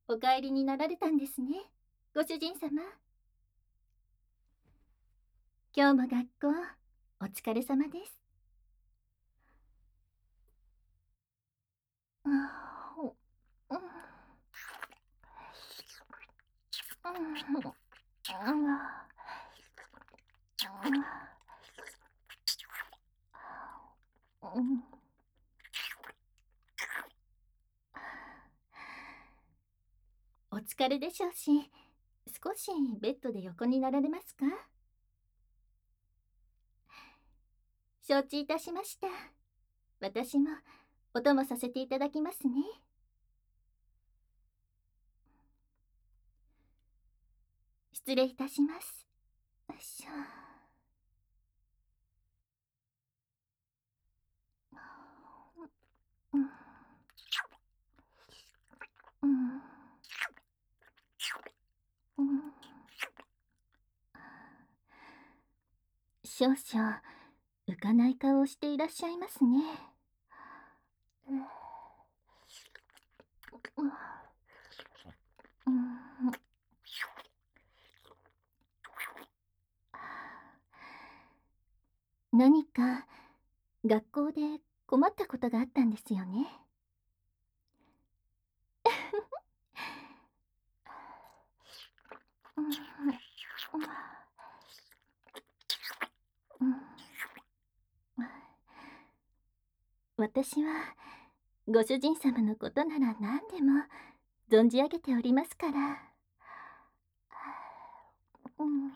お帰りになられたんですね、ご主人様。今日も学校、お疲れ様です。お疲れでしょうし、少しベッドで横になられますか？承知いたしました。私もお供させていただきますね。失礼いたします。よいしょ。うん、うん、うん。少々浮かない顔をしていらっしゃいますね。うん、何か学校で困ったことがあったんですよね。うん、うん、私はご主人様のことなら何でも存じ上げておりますから。うん、うん、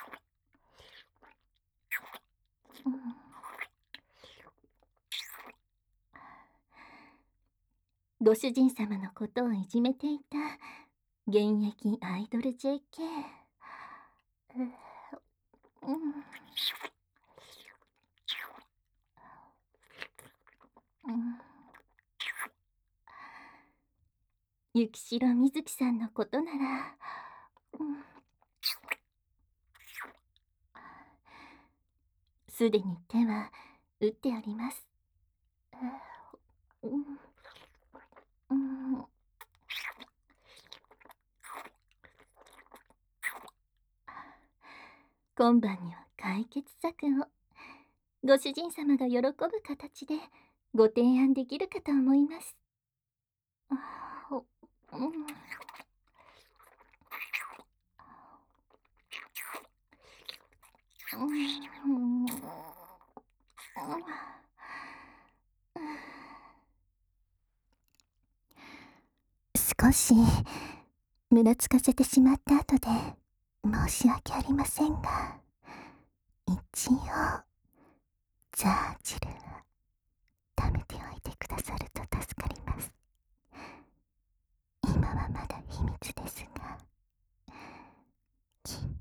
ご主人様のことをいじめていた現役アイドル JK。うん、うん、雪代瑞希さんのことなら、うん、すでに手は打ってあります。うん、うん、今晩には解決策をご主人様が喜ぶ形でご提案できるかと思います。あ、うん、うん、少しむらつかせてしまった後で申し訳ありませんが、一応ザージルは貯めておいてくださると助かります。今はまだ秘密ですが、